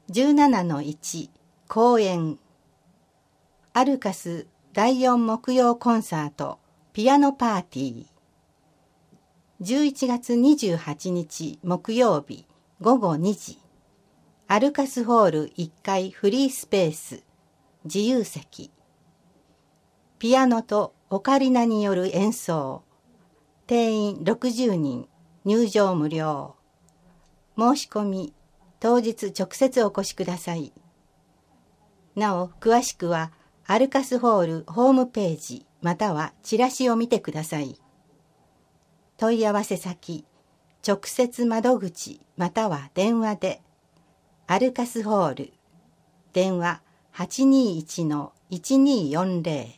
17-1 公演アルカス第4木曜コンサートピアノパーティー11月28日木曜日午後2時アルカスホール1階フリースペース自由席ピアノとオカリナによる演奏定員60人入場無料申し込み当日直接お越しください。なお詳しくはアルカスホールホームページまたはチラシを見てください。問い合わせ先直接窓口または電話でアルカスホール電話 821-1240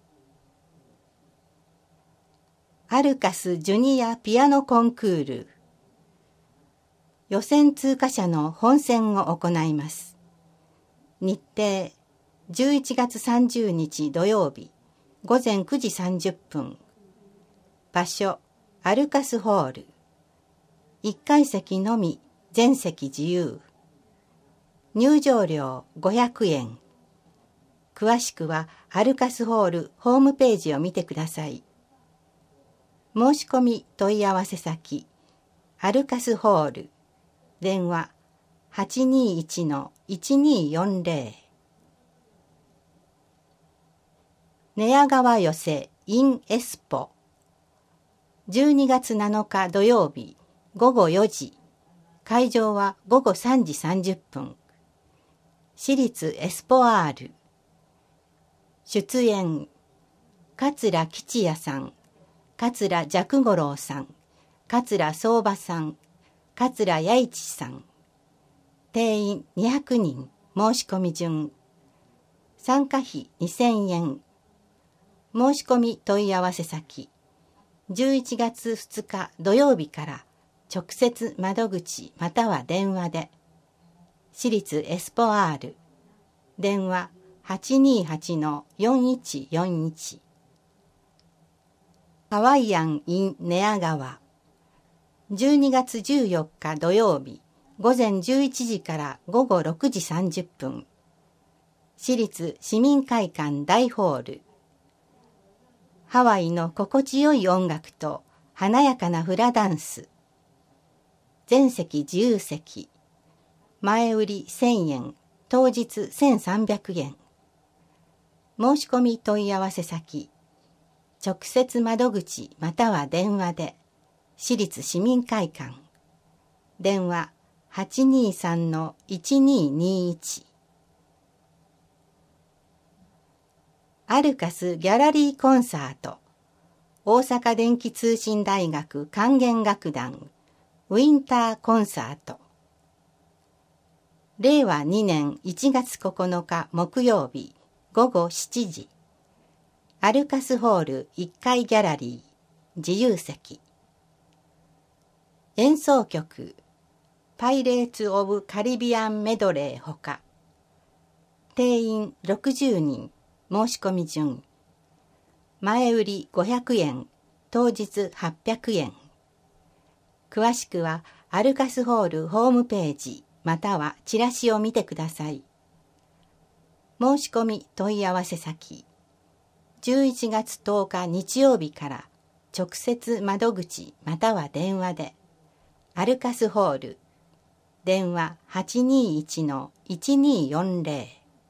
アルカスジュニアピアノコンクール予選通過者の本選を行います。日程11月30日土曜日午前9時30分場所アルカスホール1階席のみ全席自由入場料500円詳しくはアルカスホールホームページを見てください。申し込み問い合わせ先アルカスホール電話 821-1240 寝屋川寄せ in エスポ12月7日土曜日午後4時会場は午後3時30分私立エスポアール出演桂吉也さん桂寂五郎さん桂相場さん桂弥一さん定員200人申し込み順参加費2000円申し込み問い合わせ先11月2日土曜日から直接窓口または電話で私立エスポアール電話 828-4141 ハワイアン in 寝屋川12月14日土曜日午前11時から午後6時30分私立市民会館大ホールハワイの心地よい音楽と華やかなフラダンス全席自由席前売り1000円当日1300円申し込み問い合わせ先直接窓口または電話で私立市民会館電話 823-1221 アルカスギャラリーコンサート大阪電気通信大学管弦楽団ウィンターコンサート令和2年1月9日木曜日午後7時アルカスホール1階ギャラリー自由席演奏曲パイレーツ・オブ・カリビアンメドレーほか定員60人申し込み順前売り500円当日800円詳しくはアルカスホールホームページまたはチラシを見てください。申し込み問い合わせ先11月10日日曜日から直接窓口または電話でアルカスホール電話 821-1240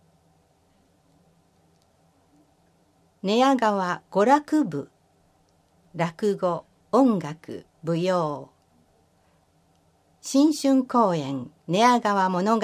寝屋川娯楽部落語音楽舞踊新春公演寝屋川物語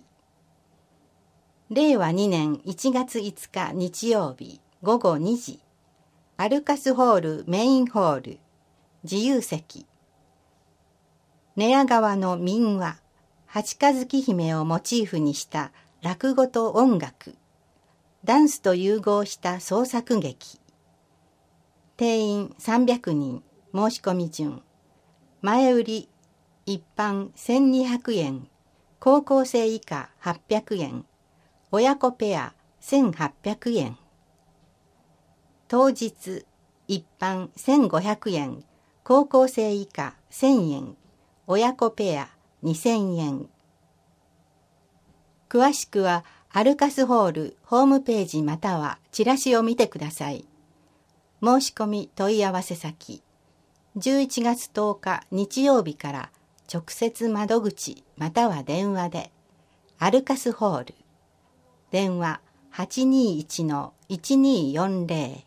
令和2年1月5日日曜日午後2時アルカスホールメインホール自由席寝屋川の民話八日月姫をモチーフにした落語と音楽ダンスと融合した創作劇定員300人申し込み順前売り一般1200円高校生以下800円親子ペア1800円当日一般1500円高校生以下1000円親子ペア2000円詳しくはアルカスホールホームページまたはチラシを見てください。申し込み問い合わせ先、11月10日日曜日から直接窓口または電話で、アルカスホール、電話 821-1240。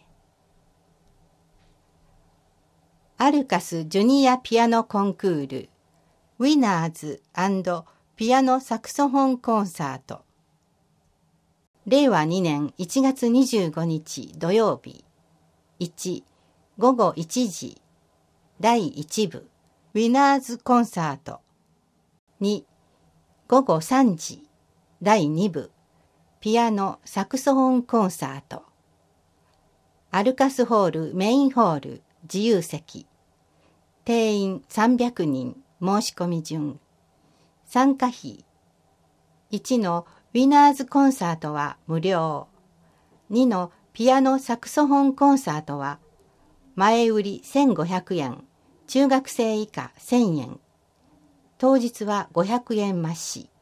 アルカスジュニアピアノコンクールウィナーズ&ピアノサクソフォンコンサート。令和2年1月25日土曜日。1、午後1時、第1部、ウィナーズコンサート。2、午後3時、第2部、ピアノサクソフォンコンサート。アルカスホールメインホール自由席。定員300人申し込み順。参加費。1のウィナーズコンサートは無料。2のピアノサクソフォンコンサートは前売り1500円、中学生以下1000円。当日は500円増し。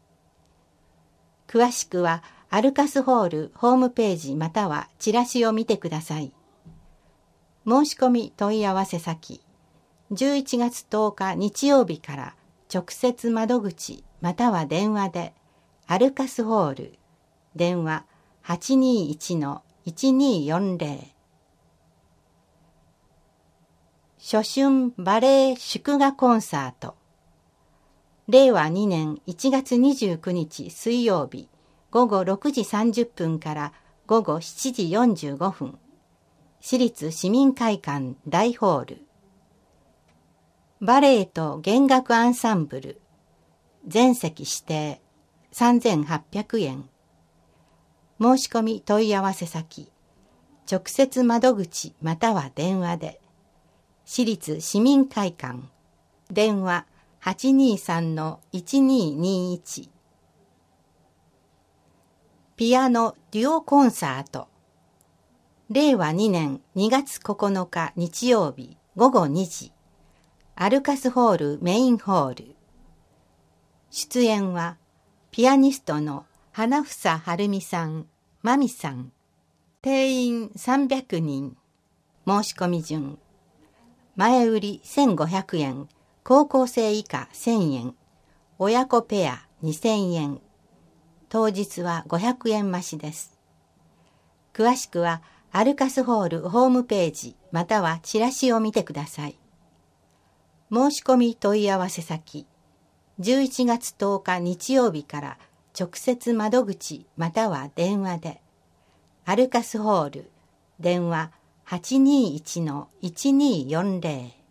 詳しくはアルカスホールホームページまたはチラシを見てください。申し込み問い合わせ先、11月10日日曜日から直接窓口または電話で、アルカスホール、電話 821-1240。初春バレエ祝賀コンサート。令和2年1月29日水曜日午後6時30分から午後7時45分。市立市民会館大ホール。バレエと弦楽アンサンブル。全席指定3800円。申し込み問い合わせ先、直接窓口または電話で。市立市民会館。電話 823-1221。ピアノデュオコンサート。令和2年2月9日日曜日午後2時。アルカスホールメインホール。出演はピアニストの花房はるみさん、まみさん。定員300人。申し込み順。前売り1500円、高校生以下1000円。親子ペア2000円。当日は500円増しです。詳しくはアルカスホールホームページまたはチラシを見てください。申し込み問い合わせ先、11月10日日曜日から直接窓口または電話で。アルカスホール、電話 821-1240。